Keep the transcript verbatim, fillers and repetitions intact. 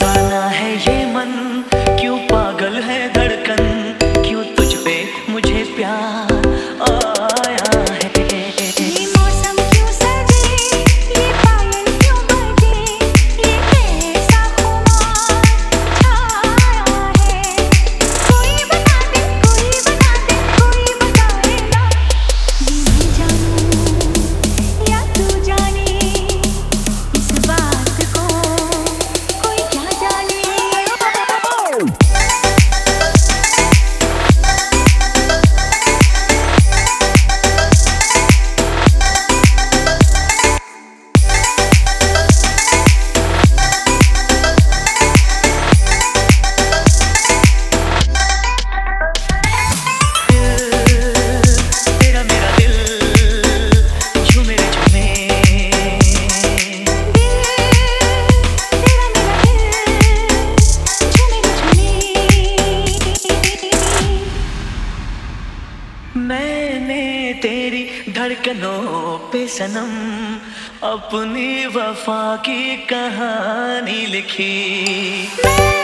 दीवाना है ये मन, क्यों पागल है धड़कन, क्यों तुझ पे मुझे प्यार आया है। ये मौसम क्यों सजे, ये पायल क्यों बजे, ये कैसा खुमार छाया है। कोई बता दे, कोई बता दे, कोई बताए ना। ये मैं जानूं या तू जाने, इस बात को कोई क्या जाने। तेरा मेरा दिल झूमे रे झूमे, तेरा मेरा दिल झूमे रे झूमे। मैंने तेरी धड़कनों पे सनम अपनी वफा की कहानी लिखी। मैं